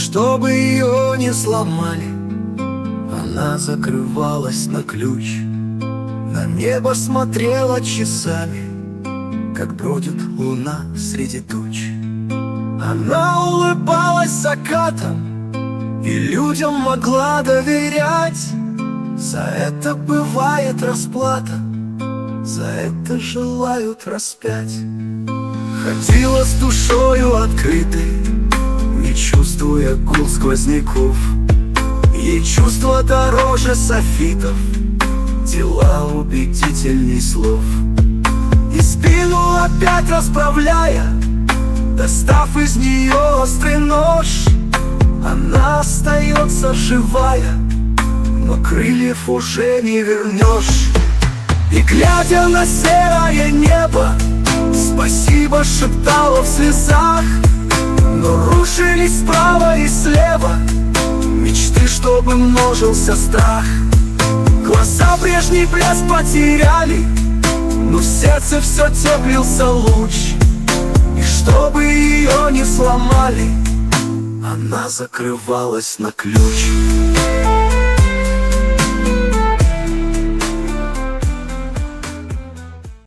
чтобы ее не сломали, она закрывалась на ключ. На небо смотрела часами, как бродит луна среди туч. Она улыбалась закатом и людям могла доверять. За это бывает расплата, за это желают распять. Ходила с душою открытой, не чувствуя гул сквозняков. Ей чувство дороже софитов, дела убедительней слов. И спину опять расправляя, достав из нее острый нож, она остается живая, но крыльев уже не вернешь. И глядя на серое небо, спасибо шептала в слезах. Но рушились справа и слева мечты, чтобы множился страх. Глаза прежний блеск потеряли, но в сердце все теплился луч. И чтобы ее не сломали, она закрывалась на ключ.